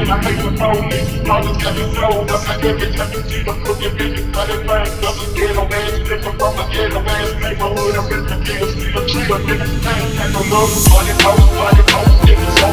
I hate the police. All this got me slow, but I every time you see them crooked bitches, cut it back. Doesn't get no ass, different from a ghetto ass neighborhood. I'm in the deal, see a tree, but niggas ain't got no love. Money post, niggas